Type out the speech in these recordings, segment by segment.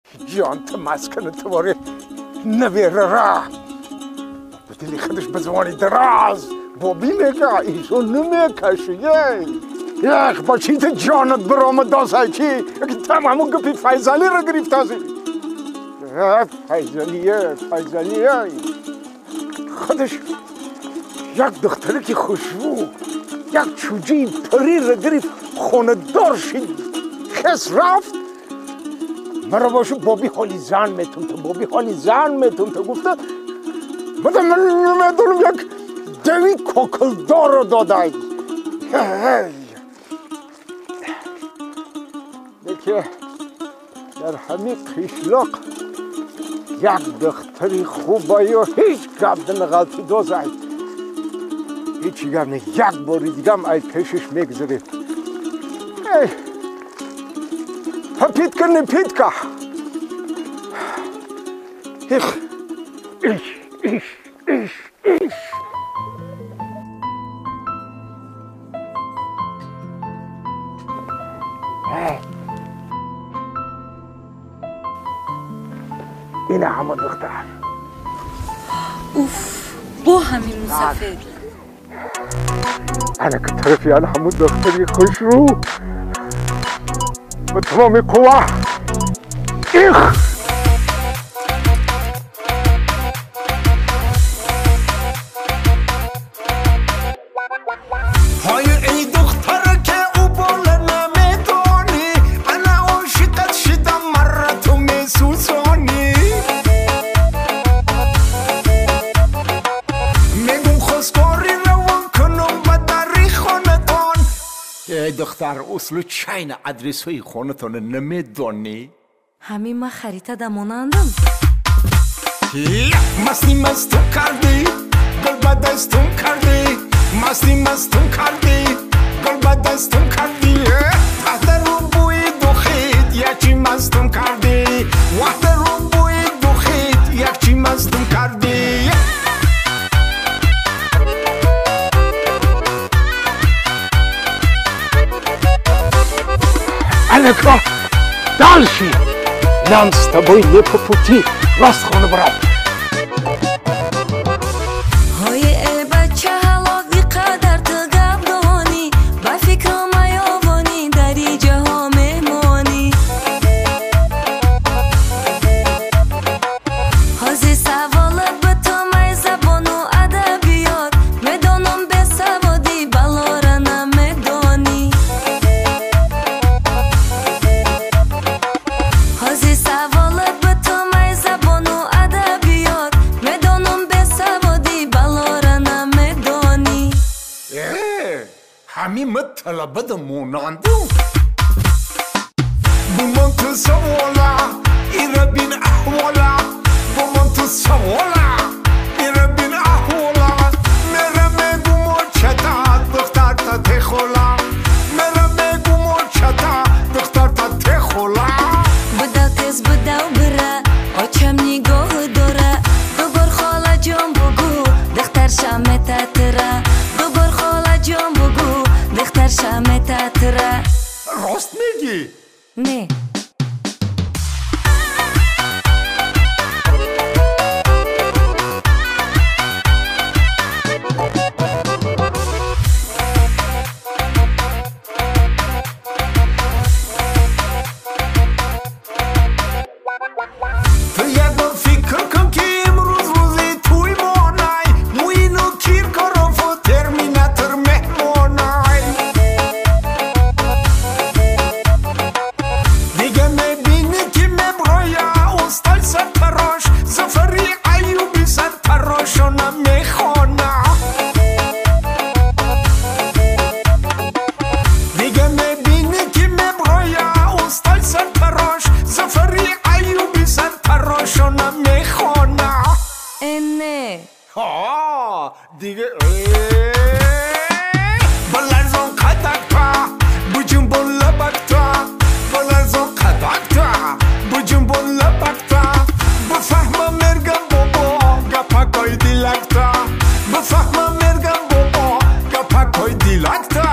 جان تو مسکن تواره نویر راه بدلی خودش به زمانی دراز بابی میگه ایشون نمیکشه یک با چیت جانت برام دازه چی اگه تمامو گپی فیضالی رو گرفت تازی فیضالیه خودش یک دختره که خوشبو یک چوجی پری رو گرفت خونه دار شد کس رفت مرا باشو بابی حالی زن میتون تو گفته من نمیدونم یک دوی کوکلدار رو دادای دیگه در همین قشلاق یک دختری خوبه و هیچ گپ نغلطی دازای هیچی گپ نه یک باری دیگه هم ای پیشش میگذاره پیتکا ایش اینه همه دختر اوف با همین مسافر انا که طرفی انا همون دختری خوش رو با تمام قوه دختر اصل چین ادرس های خونتون نمیدونی؟ همین ما خریده دمونندم مستی مستون کردی گل بدستون کردی مستی مستون کردی گل بدستون کردی وقت رو بوی دوخید یکی مستون کردی وقت رو بوی دوخید یکی مستون کردی الکا دالشی لانس تبایی لپپوتی راست خونه برام های ای بچه حلاقی قدر تو گبدانی با فکرم ایابانی در ایجه ها میمانی حاضی سوالت به تو می زبان و ادبیات میدانم به سوادی بلاره نمیدانی حاضی سوالت به تو می زبان و ادبیات میدانم به سوادی بلاره نمیدانی همین مطلبه ده موناندو بومن تو سوالا ایره بین احوالا بومن تو سوالا ایره بین احوالا میره میگو مرچتا دختر تا تخولا میره میگو مرچتا دختر تا تخولا بدو تز بدو بره آچم نگاه داره دوبار خاله جان بگو دختر شمت تره دوبار خاله جان بگو دختر شمت تره راست میگی؟ نه تو یک بار فکر کن که امروز روزی توی مانای موینو کیر کارم و ترمیناتور مهمانای دیگه میبینی که مبرایا استای سرپراش زفری ایوبی سرپراشو نمیخوانا دیگه میبینی که مبرایا استای سرپراش زفری ایوبی سرپراشو نمیخوانا نه دیگه بلرزون قدکتا بجنبون لبکتا بلرزون قدکتا بجنبون لبکتا بفهمم مرگم بابا گپکای دیلکتا بفهمم مرگم بابا گپکای دیلکتا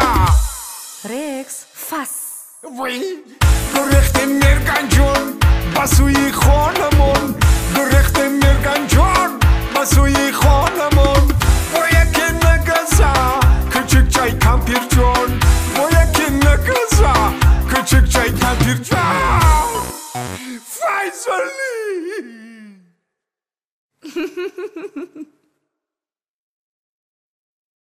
رکس فس وی گرخت مرگن جون بسوی بسوی خانمون درخت مرگن جان بسوی خانمون باید که نگذا کچک چای کمپیر جان باید که نگذا کچک چای کمپیر جان فیضلی